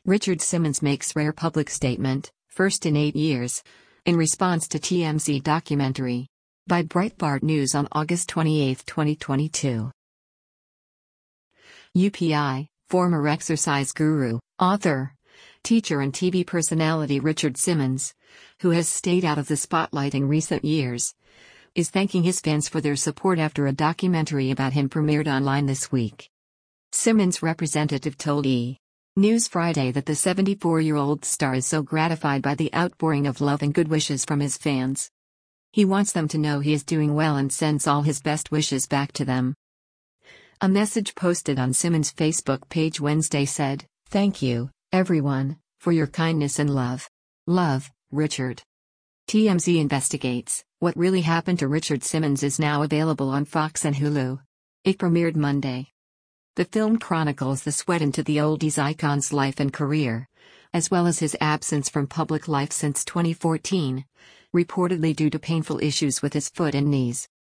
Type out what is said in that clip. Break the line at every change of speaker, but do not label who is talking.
Richard Simmons makes rare public statement, first in 8 years, in response to TMZ documentary. By Breitbart News on August 28, 2022. UPI, former exercise guru, author, teacher and TV personality Richard Simmons, who has stayed out of the spotlight in recent years, is thanking his fans for their support after a documentary about him premiered online this week. Simmons' representative told E! News Friday that the 74-year-old star is so gratified by the outpouring of love and good wishes from his fans. He wants them to know he is doing well and sends all his best wishes back to them. A message posted on Simmons' Facebook page Wednesday said, "Thank you, everyone, for your kindness and love. Love, Richard." TMZ investigates. What Really Happened to Richard Simmons is now available on Fox and Hulu. It premiered Monday. The film chronicles the sweat into the oldies icon's life and career, as well as his absence from public life since 2014, reportedly due to painful issues with his foot and knees.